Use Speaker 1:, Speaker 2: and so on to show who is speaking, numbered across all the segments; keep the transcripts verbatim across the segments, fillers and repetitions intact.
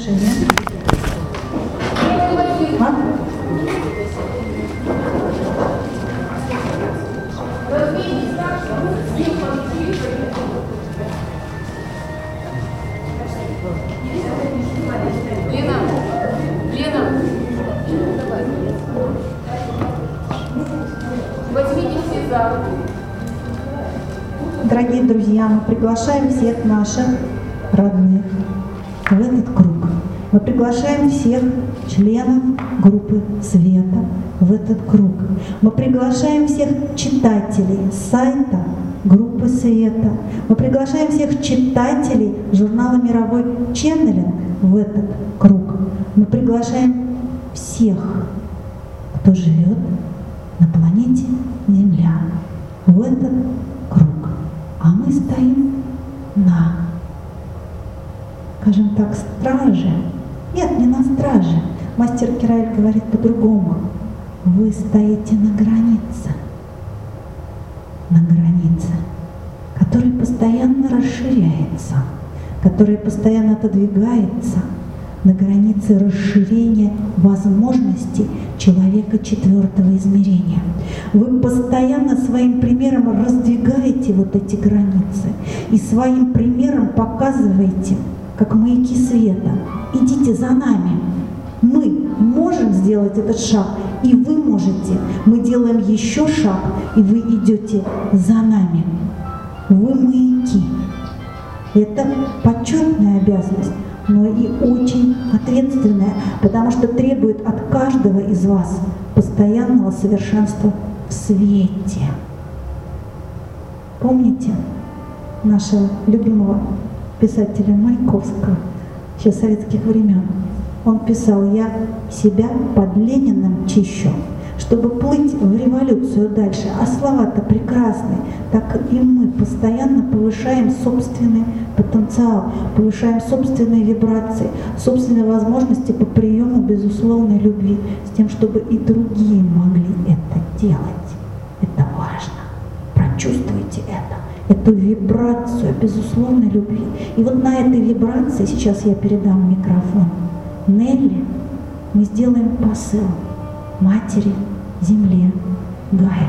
Speaker 1: приглашение. А?
Speaker 2: Лена, Лена, возьмите все за руку.
Speaker 1: Дорогие друзья, мы приглашаем всех наших родных в этот круг. Мы приглашаем всех членов группы Света в этот круг. Мы приглашаем всех читателей сайта группы Света. Мы приглашаем всех читателей журнала «Мировой Ченнелинг» в этот круг. Мы приглашаем всех, кто живет на планете Земля, в этот круг. А мы стоим на, скажем так, страже. Нет, не на страже. Мастер Кираэль говорит по-другому. Вы стоите на границе. На границе, которая постоянно расширяется, которая постоянно отодвигается на границе расширения возможностей человека четвертого измерения. Вы постоянно своим примером раздвигаете вот эти границы и своим примером показываете, как маяки света. Идите за нами. Мы можем сделать этот шаг, и вы можете. Мы делаем еще шаг, и вы идете за нами. Вы маяки. Это почетная обязанность, но и очень ответственная, потому что требует от каждого из вас постоянного совершенства в свете. Помните нашего любимого писателя Маяковского, еще советских времен? Он писал: «Я себя под Лениным чищу, чтобы плыть в революцию дальше». А слова-то прекрасные. Так и мы постоянно повышаем собственный потенциал, повышаем собственные вибрации, собственные возможности по приему безусловной любви, с тем, чтобы и другие могли это делать. Это важно. Прочувствуйте это, эту вибрацию безусловной любви. И вот на этой вибрации сейчас я передам микрофон Нелли. Мы сделаем посыл Матери Земле Гае.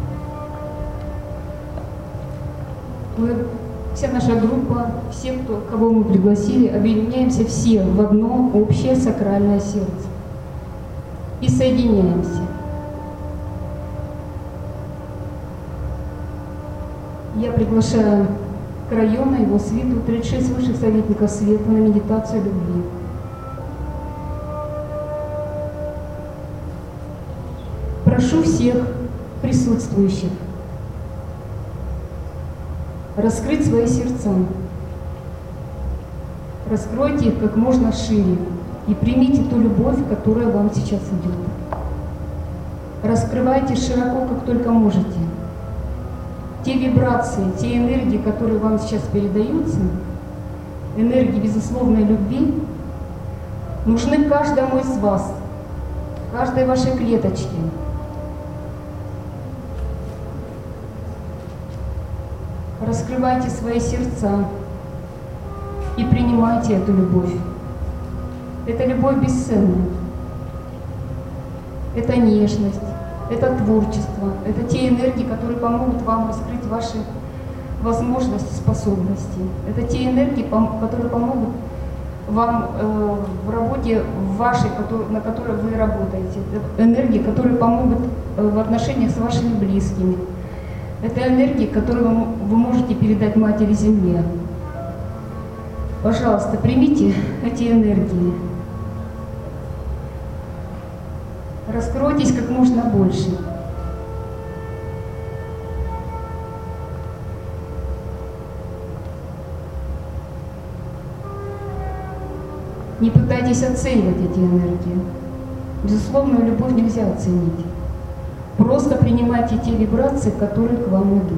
Speaker 2: Мы, вся наша группа, все, кто, кого мы пригласили, объединяемся все в одно общее сакральное сердце и соединяемся. Я приглашаю Крайона, его свиту, тридцать шесть высших советников света на медитацию любви. Прошу всех присутствующих раскрыть свои сердца. Раскройте их как можно шире и примите ту любовь, которая вам сейчас идет. Раскрывайте широко, как только можете. Те вибрации, те энергии, которые вам сейчас передаются, энергии безусловной любви, нужны каждому из вас, каждой вашей клеточке. Раскрывайте свои сердца и принимайте эту любовь. Это любовь бесценная. Это нежность, это творчество, это те энергии, которые помогут вам раскрыть ваши возможности, способности. Это те энергии, которые помогут вам э, в работе вашей, на которой вы работаете. Это энергии, которые помогут э, в отношениях с вашими близкими. Это энергии, которые вы, вы можете передать Матери Земле. Пожалуйста, примите эти энергии. Раскройтесь как можно больше. Не пытайтесь оценивать эти энергии. Безусловно, любовь нельзя оценить. Просто принимайте те вибрации, которые к вам идут.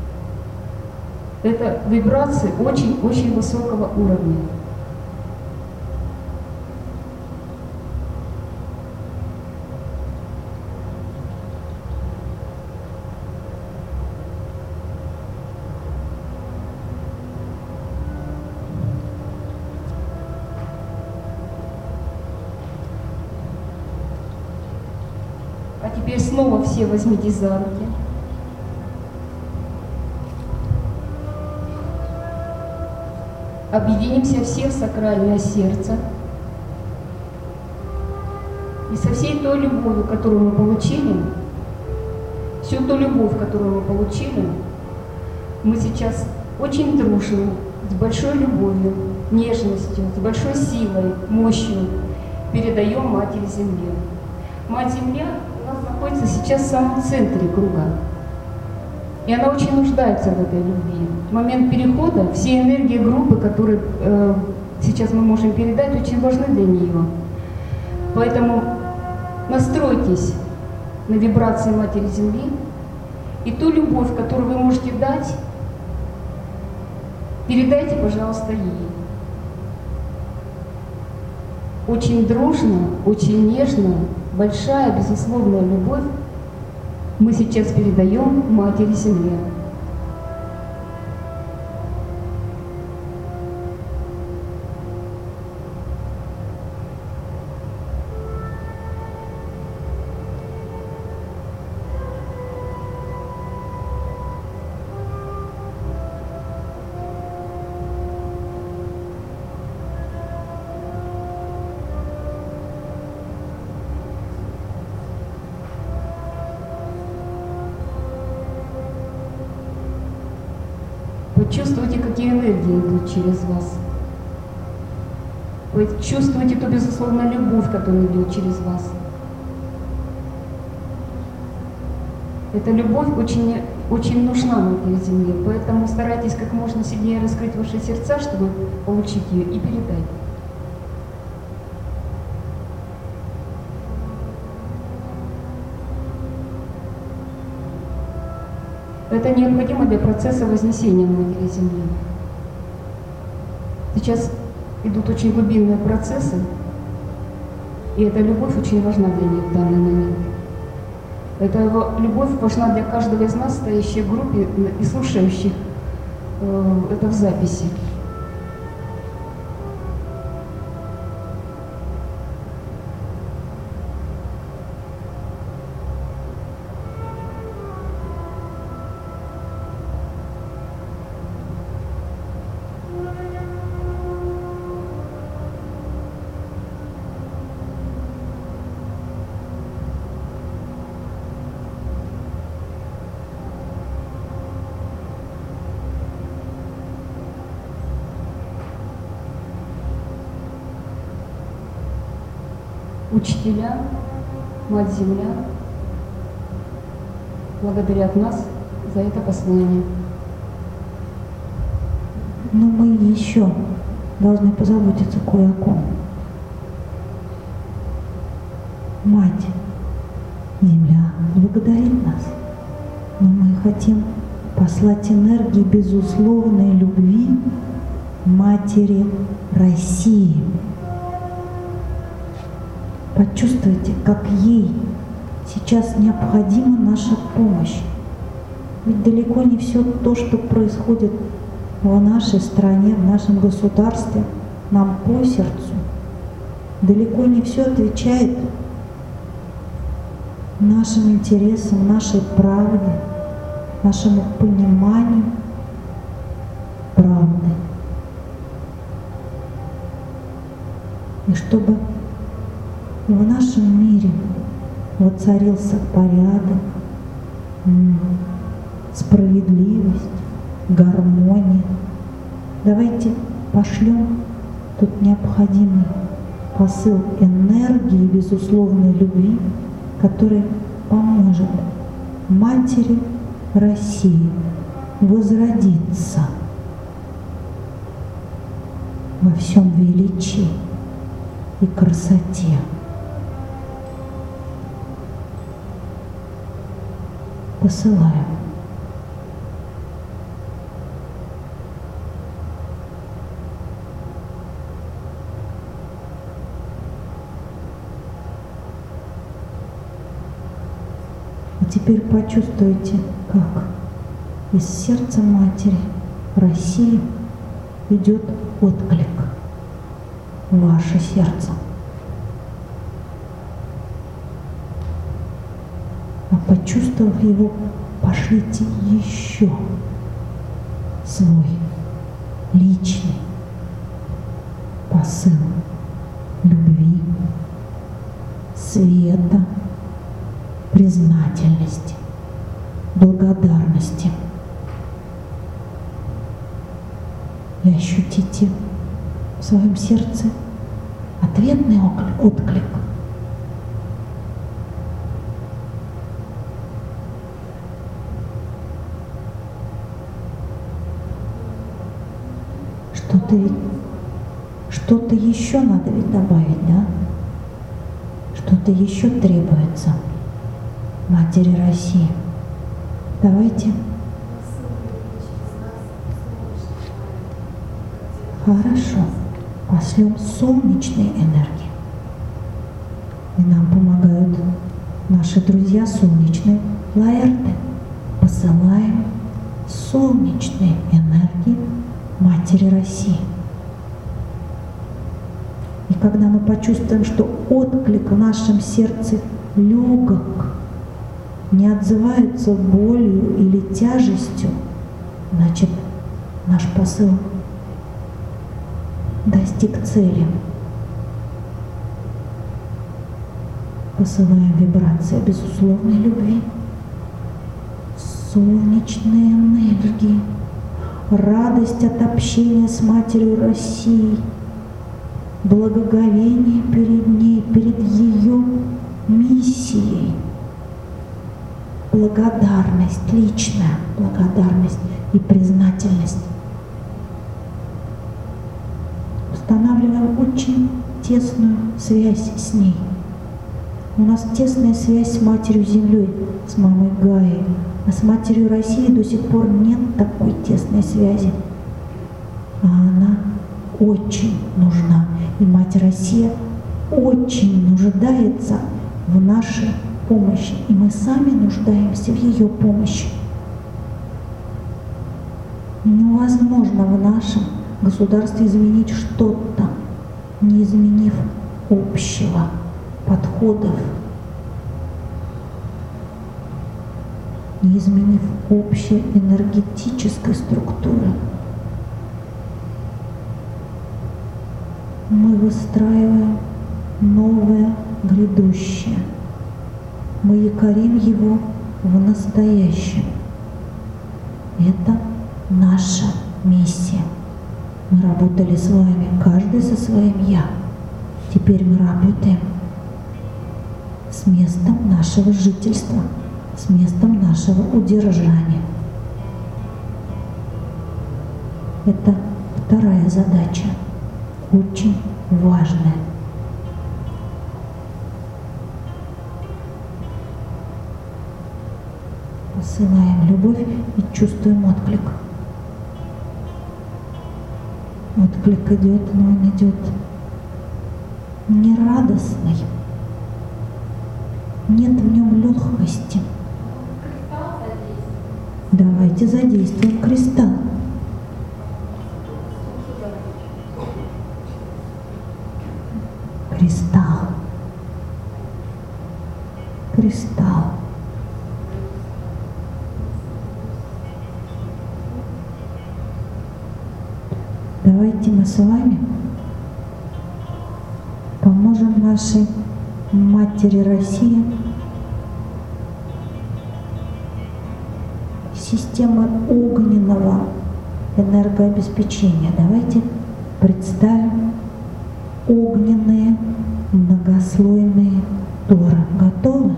Speaker 2: Это вибрации очень-очень высокого уровня. А теперь снова все возьмите за руки. Объединимся все в сакральное сердце. И со всей той любовью, которую мы получили, всю ту любовь, которую мы получили, мы сейчас очень дружно, с большой любовью, нежностью, с большой силой, мощью передаем Матери Земле. Мать Земля у нас находится сейчас в самом центре круга. И она очень нуждается в этой любви. В момент перехода все энергии группы, которые э, сейчас мы можем передать, очень важны для нее. Поэтому настройтесь на вибрации Матери Земли, и ту любовь, которую вы можете дать, передайте, пожалуйста, ей. Очень дружно, очень нежно, большая, безусловная любовь мы сейчас передаем Матери Земле. Чувствуйте, какие энергии идут через вас. Вы чувствуете ту безусловную любовь, которая идет через вас. Эта любовь очень, очень нужна на этой земле, поэтому старайтесь как можно сильнее раскрыть ваши сердца, чтобы получить ее и передать. Это необходимо для процесса вознесения Матери Земли. Сейчас идут очень глубинные процессы, и эта любовь очень важна для них в данный момент. Эта любовь важна для каждого из нас, стоящих в группе и слушающих э, это в записи. Учителя, Мать Земля благодарят нас за это послание.
Speaker 1: Но мы еще должны позаботиться кое о ком. Мать Земля благодарит нас, но мы хотим послать энергии безусловной любви Матери России. Почувствуйте, как ей сейчас необходима наша помощь. Ведь далеко не все то, что происходит в нашей стране, в нашем государстве, нам по сердцу. Далеко не все отвечает нашим интересам, нашей правде, нашему пониманию правды. И чтобы в нашем мире воцарился порядок, справедливость, гармония. Давайте пошлем тут необходимый посыл энергии, безусловной любви, который поможет Матери России возродиться во всем величии и красоте. Посылаем. А теперь почувствуйте, как из сердца Матери России идет отклик в ваше сердце. почувствовав его, пошлите еще свой личный посыл любви, света, признательности, благодарности. И ощутите в своем сердце ответный отклик. Что-то ведь, что-то еще надо ведь добавить, да? Что-то еще требуется Матери России. Давайте. Хорошо. Пошлем солнечные энергии. И нам помогают наши друзья солнечные лаэрты. Посылаем солнечные энергии Матери России. И когда мы почувствуем, что отклик в нашем сердце легок, не отзывается болью или тяжестью, значит, наш посыл достиг цели. Посылаем вибрации безусловной любви, солнечные энергии, радость от общения с Матерью России, благоговение перед ней, перед ее миссией, благодарность, личная благодарность и признательность. Устанавливаем очень тесную связь с ней. У нас тесная связь с Матерью Землей, с Мамой Гаей, а с Матерью России до сих пор нет такой тесной связи. А она очень нужна. И Мать Россия очень нуждается в нашей помощи. И мы сами нуждаемся в ее помощи. Невозможно в нашем государстве изменить что-то, не изменив общего подходов, не изменив общей энергетической структуры. Мы выстраиваем новое грядущее. Мы якорим его в настоящем. Это наша миссия. Мы работали с вами, каждый со своим «я». Теперь мы работаем с местом нашего жительства, с местом нашего удержания. Это вторая задача, очень важная. Посылаем любовь и чувствуем отклик. Отклик идет, но он идет не радостный. Нет в нем легкости. Давайте задействуем кристалл. Кристалл. Кристалл. Давайте мы с вами поможем нашей Матери России системой огненного энергообеспечения. Давайте представим огненные многослойные торы. Готовы?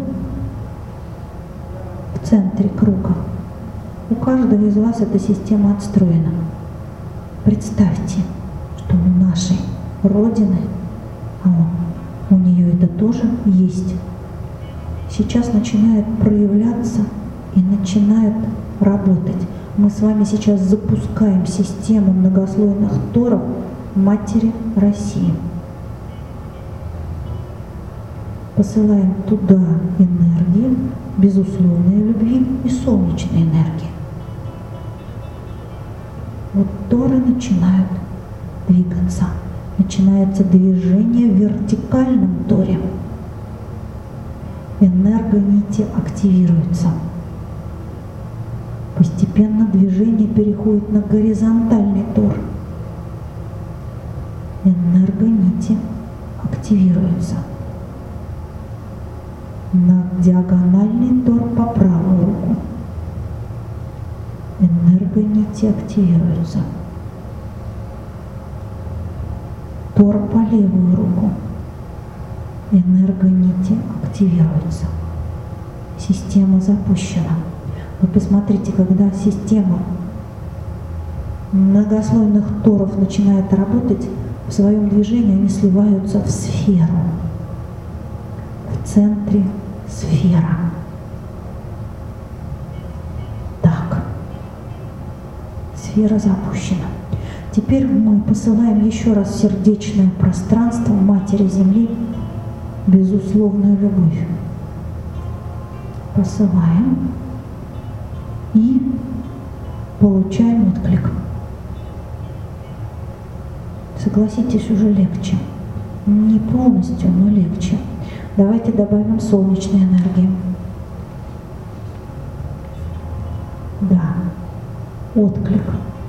Speaker 1: В центре круга. У каждого из вас эта система отстроена. Представьте, что у нашей Родины, а у нее это тоже есть, сейчас начинает проявляться и начинает работать. Мы с вами сейчас запускаем систему многослойных торов Матери России. Посылаем туда энергию, безусловной любви и солнечной энергии. Вот торы начинают двигаться. Начинается движение в вертикальном торе. энергонити активируются. Постепенно движение переходит на горизонтальный тор. Энергонити активируются. На диагональный тор по правую руку. Энергонити активируются. Тор по левую руку. Энергонити активируются. Система запущена. Вы посмотрите, когда система многослойных торов начинает работать, в своем движении они сливаются в сферу. В центре сфера. Так. Сфера запущена. Теперь мы посылаем еще раз в сердечное пространство Матери Земли безусловную любовь. Посылаем и получаем отклик. Согласитесь, уже легче. Не полностью, но легче. Давайте добавим солнечной энергии. Да, отклик.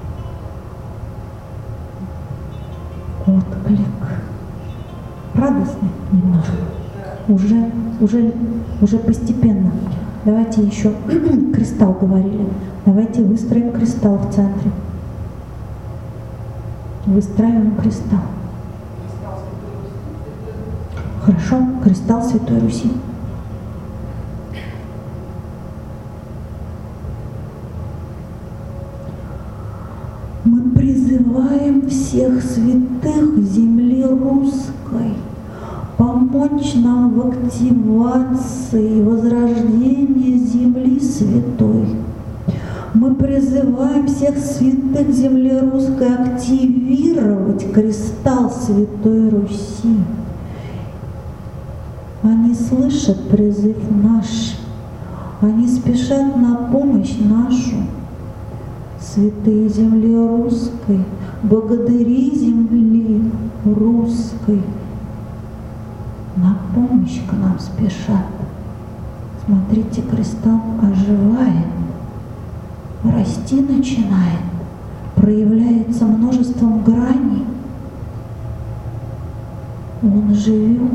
Speaker 1: Отклик. Радостный немножко. Уже, уже, уже постепенно. Давайте еще кристалл говорили. Давайте выстроим кристалл в центре. Выстраиваем кристалл. Хорошо, кристалл Святой Руси. Мы призываем всех святых земли русской помочь нам в активации возрождения земли святой. Мы призываем всех святых земли русской активировать кристалл Святой Руси. Они слышат призыв наш, они спешат на помощь нашу. Святые земли русской, богатыри земли русской, на помощь к нам спешат. Смотрите, кристалл оживает, расти начинает, проявляется множеством граней. Он живет.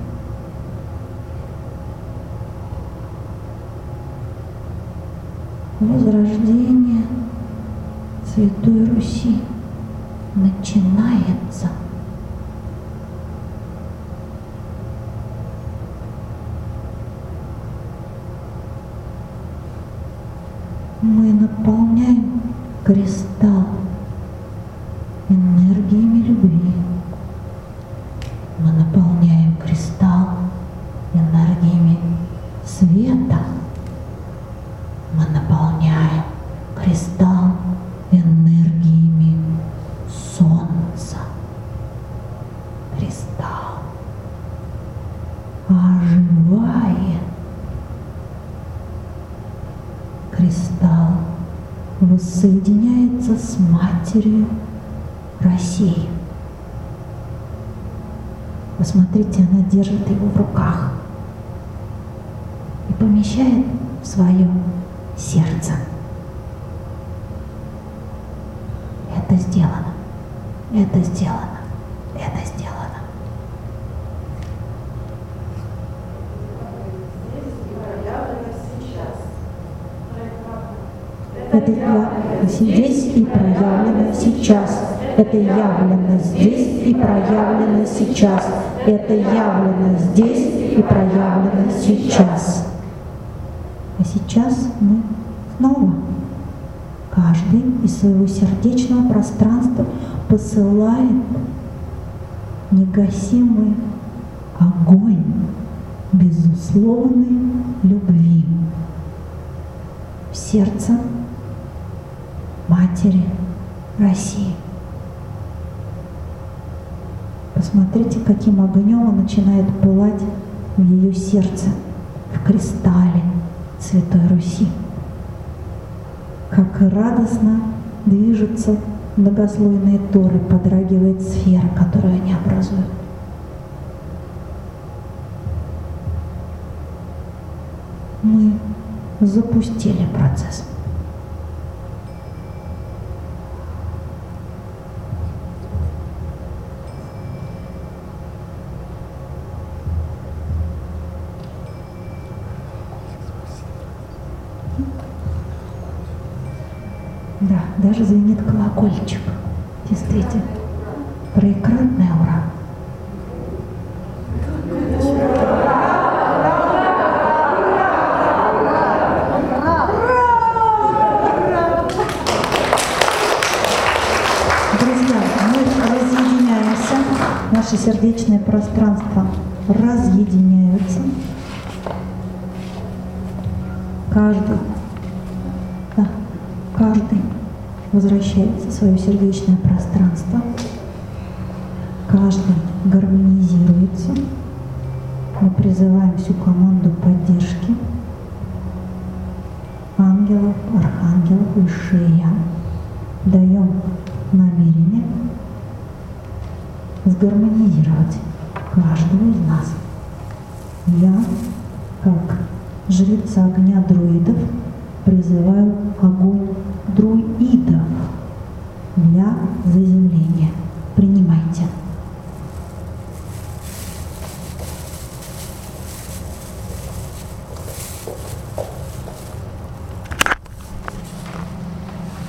Speaker 1: Возрождение Святой Руси начинается. Мы наполняем кристалл энергиями любви. Мы наполняем кристалл энергиями света. Мы наполняем кристалл энергиями солнца. Кристалл оживает. Кристалл воссоединяется с Матерью России. Посмотрите, она держит его в руках и помещает в свое сердце. Это сделано. Это сделано. Это сделано. Это явлено здесь и проявлено сейчас. Это явлено здесь и проявлено сейчас. Это явлено здесь и проявлено сейчас. А сейчас мы снова, каждый из своего сердечного пространства посылает негасимый огонь безусловной любви в сердце Матери России. Посмотрите, каким огнем он начинает пылать в ее сердце, в кристалле Святой Руси. Как радостно движутся многослойные торы, подрагивает сфера, которую они образуют. мы запустили процесс. Да, даже звенит колокольчик. Действительно, троекратное ура. Друзья, мы разъединяемся, наше сердечное пространство разъединяется. Каждый, да, каждый возвращается в свое сердечное пространство, каждый гармонизируется. Мы призываем всю команду поддержки ангелов, архангелов, высшее Я. Даем намерение сгармонизировать каждого из нас. Я, как жрица огня друидов, призываю огонь друидов для заземления. Принимайте.